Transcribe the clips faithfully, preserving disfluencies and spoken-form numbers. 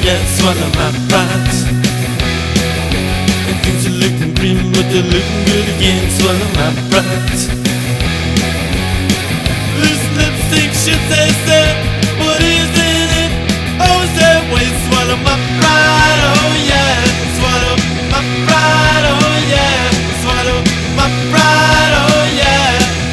yeah, swallow my pride. And things are looking grim, but they're looking good again. Swallow my pride. This lipstick shit they said, what is in it? Oh, is that way? Swallow my pride, oh yeah. Swallow my pride, oh yeah. Swallow my pride, oh yeah.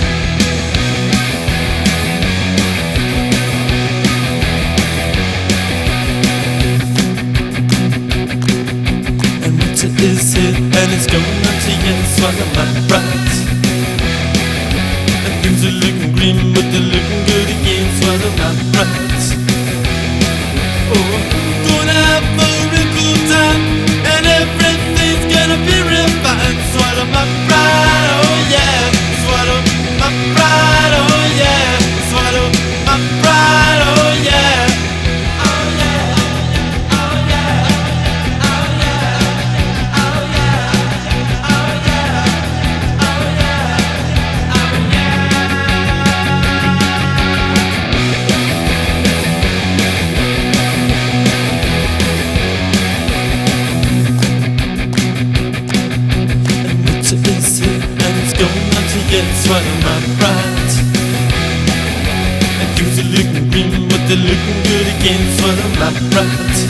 And winter is here, and it's going on to you. Swallow my pride. And things are looking grim, but they're looking good again. Swallow my pride. Oh, gonna have a real cool time, and everything's gonna be real fine. Swallow my pride, oh yeah. Swallow my pride, oh yeah. Swallow my pride, oh yeah. Oh yeah, oh yeah, oh yeah, oh yeah, oh yeah, oh yeah, oh winter is here, and it's going on to get. Swallow my pride. And things are looking grim, but they're looking good again. Swallow my pride.